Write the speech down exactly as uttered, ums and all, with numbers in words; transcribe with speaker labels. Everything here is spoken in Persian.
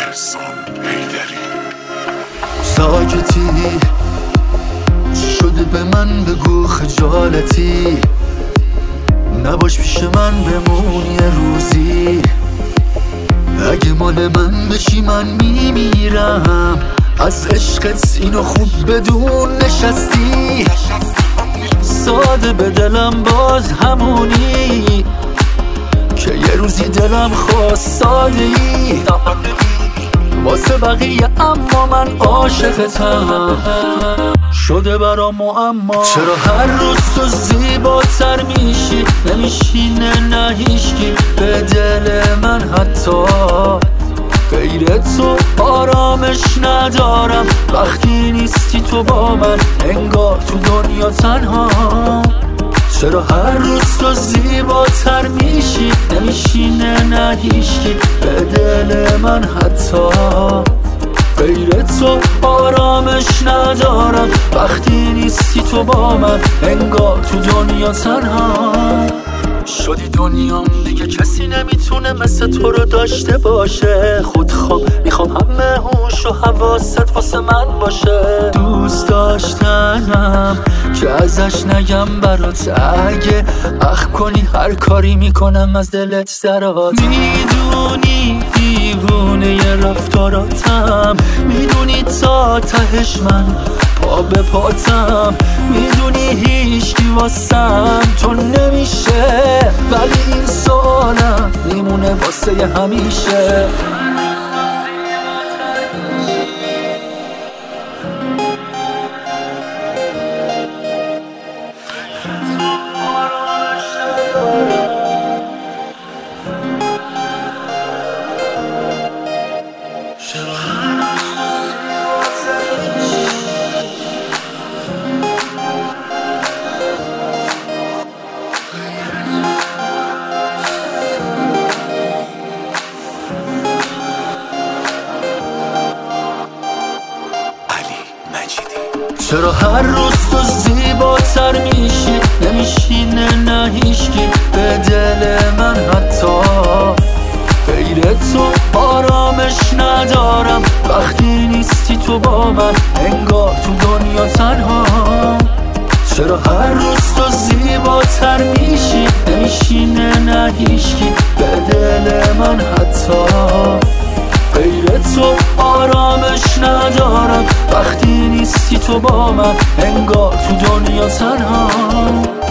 Speaker 1: ساکتی چی شده به من بگو خجالتی، نباش پیش من بمون یه روزی، اگه مال من بشی من میمیرم از عشقت، اینو خوب بدون نشستی، ساده به دلم باز همونی که یه روزی دلم خواست، ساده ای واسه بقیه اما من عاشقتم، شده برام معما چرا هر روز تو زیباتر میشی، نمیشینه نه هیچکی به دل من حتی غیر تو آرامش ندارم، وقتی نیستی تو با من انگار تو دنیا تنها، چرا هر روز تو زیباتر میشی، نمیشینه نه هیچکی به دل من حتی غیر تو آرامش ندارم، وقتی نیستی تو با من انگار تو دنیا تنها شدی دنیام، دیگه کسی نمیتونه مثل تو رو داشته باشه، خودخوام میخوام همه هوش و حواست واسه من باشه، دوست داشتنم که ازش نگم برات، اگه اخ کنی هر کاری میکنم از دلت درات، میدونی دیوونه ی رفتاراتم، میدونی تا تهش من پا به پاتم، میدونی هیچکی واسم تو نمیشه، ولی این سوالم میمونه واسه همیشه. چرا هر روز تو زیباتر میشی، نمیشینه نه هیچکی به دل من حتی غیر تو آرامش ندارم، وقتی نیستی تو با من انگار تو دنیا تنها، چرا هر روز تو زیباتر میشی، نمیشینه نه هیچکی به دل من حتی غیر تو آرامش ندارم، وقتی نیستی تو با من انگار تو دنیا تنها.